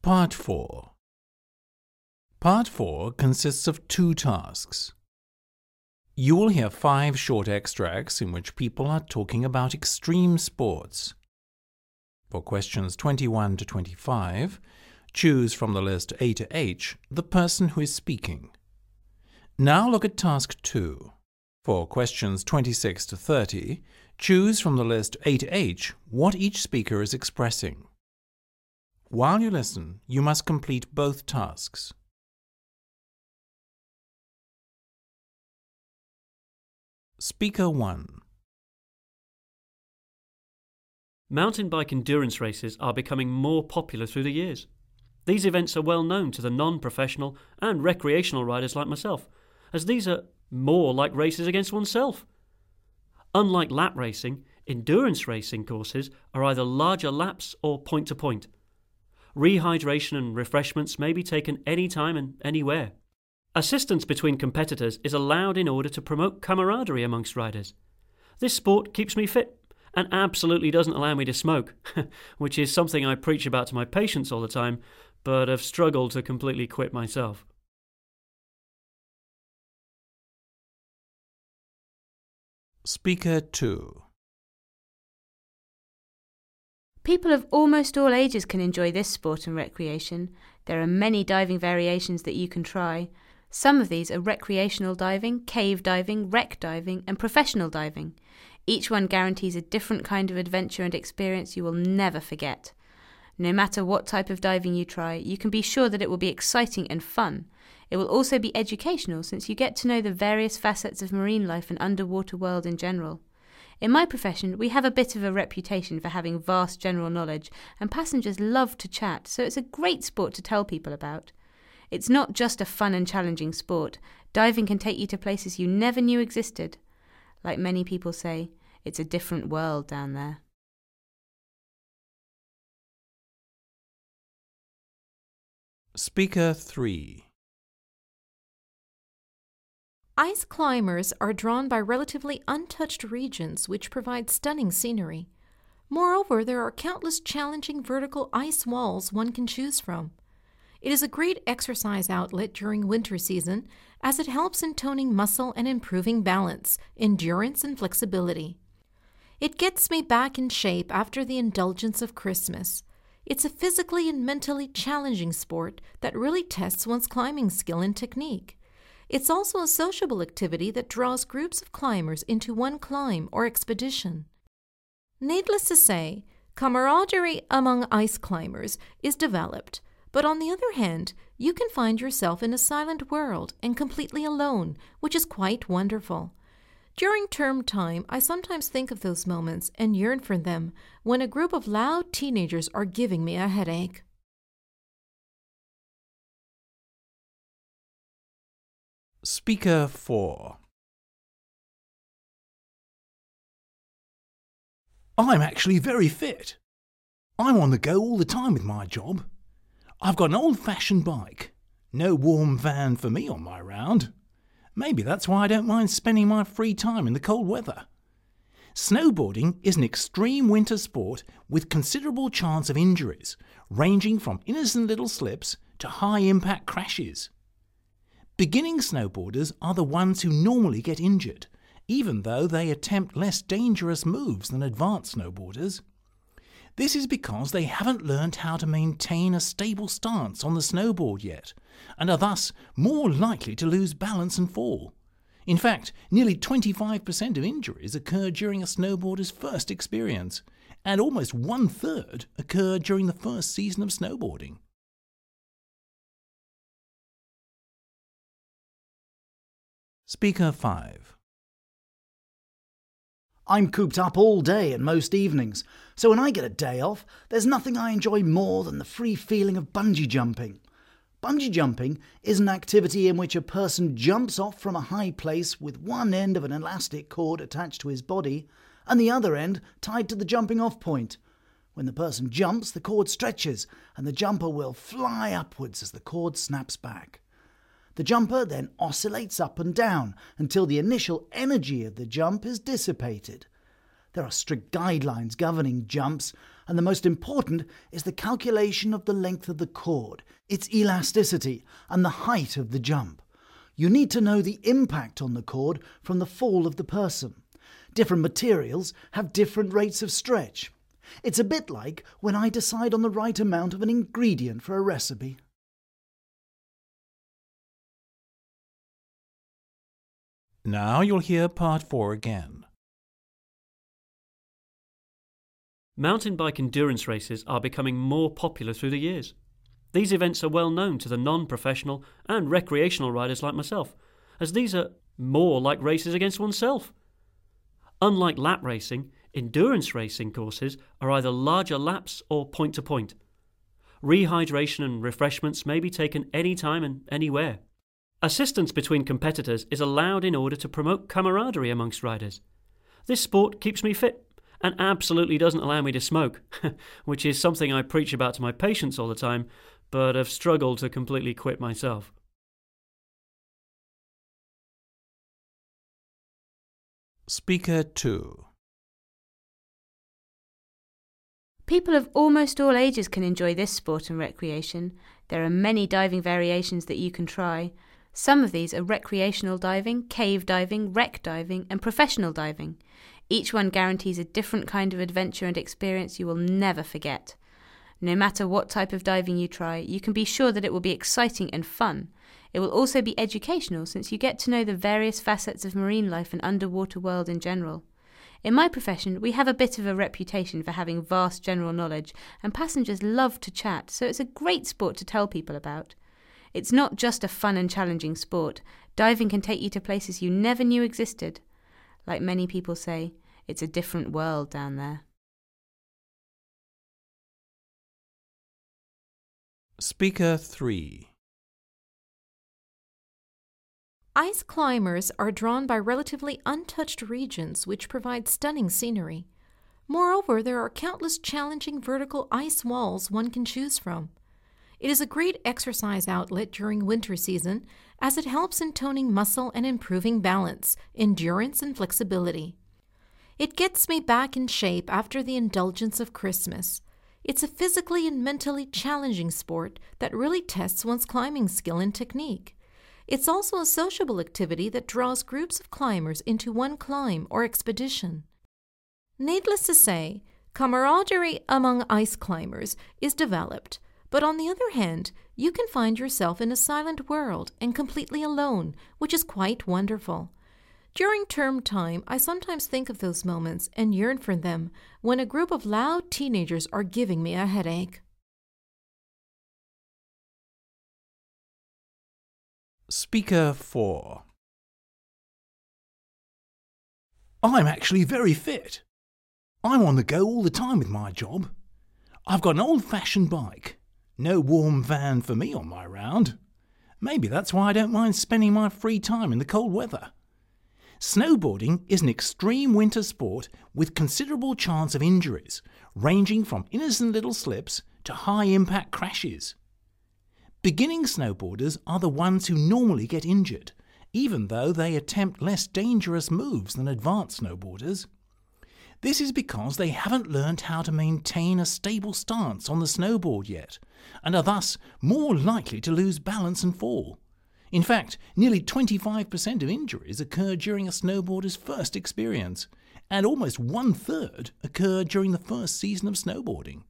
Part 4. Part 4 consists of 2 tasks. You will hear 5 short extracts in which people are talking about extreme sports. For questions 21 to 25, choose from the list A to H the person who is speaking. Now look at task 2. For questions 26 to 30, choose from the list A to H what each speaker is expressing. While you listen, you must complete both tasks. Speaker 1. Mountain bike endurance races are becoming more popular through the years. These events are well known to the non-professional and recreational riders like myself, as these are more like races against oneself. Unlike lap racing, endurance racing courses are either larger laps or point-to-point. Rehydration and refreshments may be taken anytime and anywhere. Assistance between competitors is allowed in order to promote camaraderie amongst riders. This sport keeps me fit and absolutely doesn't allow me to smoke, which is something I preach about to my patients all the time, but have struggled to completely quit myself. Speaker 2. People of almost all ages can enjoy this sport and recreation. There are many diving variations that you can try. Some of these are recreational diving, cave diving, wreck diving, and professional diving. Each one guarantees a different kind of adventure and experience you will never forget. No matter what type of diving you try, you can be sure that it will be exciting and fun. It will also be educational since you get to know the various facets of marine life and underwater world in general. In my profession, we have a bit of a reputation for having vast general knowledge, and passengers love to chat, so it's a great sport to tell people about. It's not just a fun and challenging sport. Diving can take you to places you never knew existed. Like many people say, it's a different world down there. Speaker 3. Ice climbers are drawn by relatively untouched regions which provide stunning scenery. Moreover, there are countless challenging vertical ice walls one can choose from. It is a great exercise outlet during winter season as it helps in toning muscle and improving balance, endurance, and flexibility. It gets me back in shape after the indulgence of Christmas. It's a physically and mentally challenging sport that really tests one's climbing skill and technique. It's also a sociable activity that draws groups of climbers into one climb or expedition. Needless to say, camaraderie among ice climbers is developed, but on the other hand, you can find yourself in a silent world and completely alone, which is quite wonderful. During term time, I sometimes think of those moments and yearn for them when a group of loud teenagers are giving me a headache. Speaker 4. I'm actually very fit. I'm on the go all the time with my job. I've got an old-fashioned bike. No warm van for me on my round. Maybe that's why I don't mind spending my free time in the cold weather. Snowboarding is an extreme winter sport with considerable chance of injuries, ranging from innocent little slips to high-impact crashes. Beginning snowboarders are the ones who normally get injured, even though they attempt less dangerous moves than advanced snowboarders. This is because they haven't learned how to maintain a stable stance on the snowboard yet, and are thus more likely to lose balance and fall. In fact, nearly 25% of injuries occur during a snowboarder's first experience, and almost 1/3 occur during the first season of snowboarding. Speaker 5. I'm cooped up all day and most evenings, so when I get a day off, there's nothing I enjoy more than the free feeling of bungee jumping. Bungee jumping is an activity in which a person jumps off from a high place with one end of an elastic cord attached to his body and the other end tied to the jumping off point. When the person jumps, the cord stretches and the jumper will fly upwards as the cord snaps back. The jumper then oscillates up and down until the initial energy of the jump is dissipated. There are strict guidelines governing jumps, and the most important is the calculation of the length of the cord, its elasticity, and the height of the jump. You need to know the impact on the cord from the fall of the person. Different materials have different rates of stretch. It's a bit like when I decide on the right amount of an ingredient for a recipe. Now you'll hear part 4 again. Mountain bike endurance races are becoming more popular through the years. These events are well known to the non-professional and recreational riders like myself, as these are more like races against oneself. Unlike lap racing, endurance racing courses are either larger laps or point-to-point. Rehydration and refreshments may be taken anytime and anywhere. Assistance between competitors is allowed in order to promote camaraderie amongst riders. This sport keeps me fit and absolutely doesn't allow me to smoke, which is something I preach about to my patients all the time, but have struggled to completely quit myself. Speaker 2. People of almost all ages can enjoy this sport and recreation. There are many diving variations that you can try. Some of these are recreational diving, cave diving, wreck diving, and professional diving. Each one guarantees a different kind of adventure and experience you will never forget. No matter what type of diving you try, you can be sure that it will be exciting and fun. It will also be educational since you get to know the various facets of marine life and underwater world in general. In my profession, we have a bit of a reputation for having vast general knowledge, and passengers love to chat, so it's a great sport to tell people about. It's not just a fun and challenging sport. Diving can take you to places you never knew existed. Like many people say, it's a different world down there. Speaker 3. Ice climbers are drawn by relatively untouched regions which provide stunning scenery. Moreover, there are countless challenging vertical ice walls one can choose from. It is a great exercise outlet during winter season as it helps in toning muscle and improving balance, endurance, and flexibility. It gets me back in shape after the indulgence of Christmas. It's a physically and mentally challenging sport that really tests one's climbing skill and technique. It's also a sociable activity that draws groups of climbers into one climb or expedition. Needless to say, camaraderie among ice climbers is developed, but on the other hand, you can find yourself in a silent world and completely alone, which is quite wonderful. During term time, I sometimes think of those moments and yearn for them when a group of loud teenagers are giving me a headache. Speaker 4. I'm actually very fit. I'm on the go all the time with my job. I've got an old-fashioned bike. No warm van for me on my round. Maybe that's why I don't mind spending my free time in the cold weather. Snowboarding is an extreme winter sport with considerable chance of injuries, ranging from innocent little slips to high-impact crashes. Beginning snowboarders are the ones who normally get injured, even though they attempt less dangerous moves than advanced snowboarders. This is because they haven't learned how to maintain a stable stance on the snowboard yet, and are thus more likely to lose balance and fall. In fact, nearly 25% of injuries occur during a snowboarder's first experience, and almost 1/3 occur during the first season of snowboarding.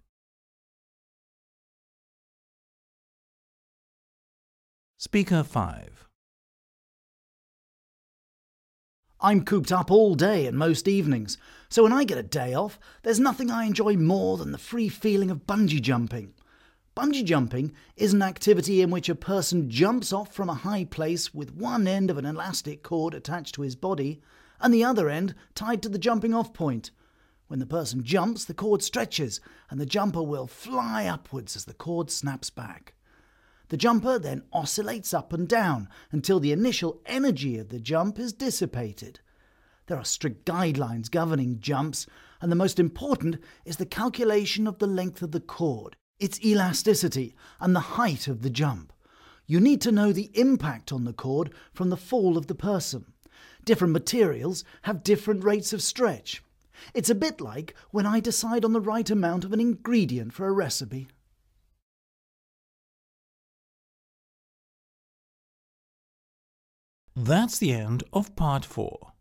Speaker 5. I'm cooped up all day and most evenings, so when I get a day off, there's nothing I enjoy more than the free feeling of bungee jumping. Bungee jumping is an activity in which a person jumps off from a high place with one end of an elastic cord attached to his body and the other end tied to the jumping off point. When the person jumps, the cord stretches and the jumper will fly upwards as the cord snaps back. The jumper then oscillates up and down until the initial energy of the jump is dissipated. There are strict guidelines governing jumps, and the most important is the calculation of the length of the cord, its elasticity, and the height of the jump. You need to know the impact on the cord from the fall of the person. Different materials have different rates of stretch. It's a bit like when I decide on the right amount of an ingredient for a recipe. That's the end of part 4.